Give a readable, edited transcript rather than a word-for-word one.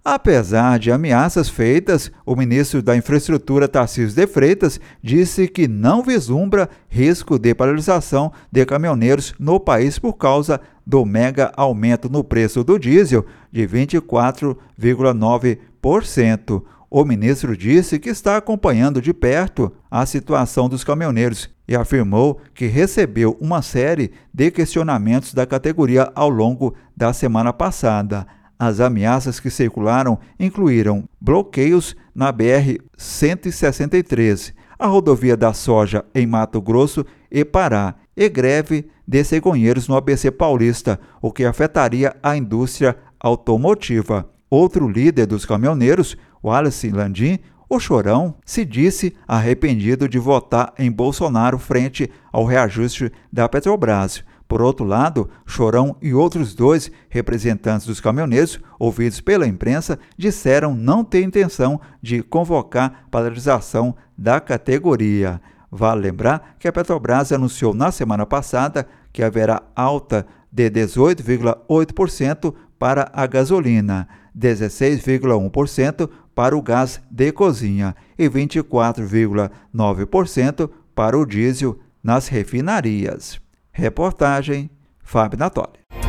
Apesar de ameaças feitas, o ministro da Infraestrutura, Tarcísio de Freitas, disse que não vislumbra risco de paralisação de caminhoneiros no país por causa do mega aumento no preço do diesel de 24,9%. O ministro disse que está acompanhando de perto a situação dos caminhoneiros e afirmou que recebeu uma série de questionamentos da categoria ao longo da semana passada. As ameaças que circularam incluíram bloqueios na BR-163, a rodovia da soja em Mato Grosso e Pará, e greve de cegonheiros no ABC Paulista, o que afetaria a indústria automotiva. Outro líder dos caminhoneiros, Wallace Landim, o Chorão, se disse arrependido de votar em Bolsonaro frente ao reajuste da Petrobras. Por outro lado, Chorão e outros 2 representantes dos caminhoneiros, ouvidos pela imprensa, disseram não ter intenção de convocar paralisação da categoria. Vale lembrar que a Petrobras anunciou na semana passada que haverá alta de 18,8% para a gasolina, 16,1% para o gás de cozinha e 24,9% para o diesel nas refinarias. Reportagem Fábio Natoli.